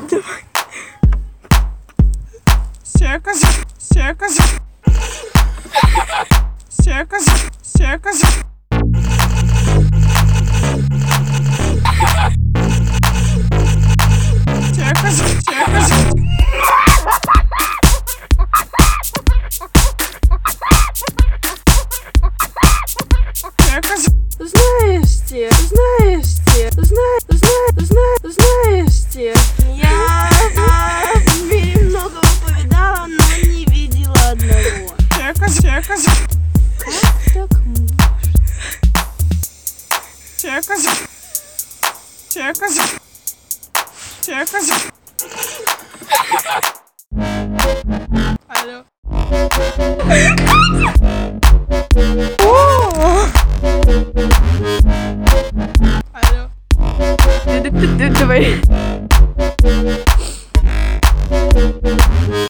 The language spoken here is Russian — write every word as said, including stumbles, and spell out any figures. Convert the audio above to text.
Давай. Секас, секас, секас, секас. Секас, секас. Секас. Знаешь те, знаешь те, знаешь, знаешь, знаешь, знаешь те. Я в мире многого повидала, но не видела одного. Секас, секас. Как так может? Секас. Секас. Секас. Алло. О! Алло. Давай.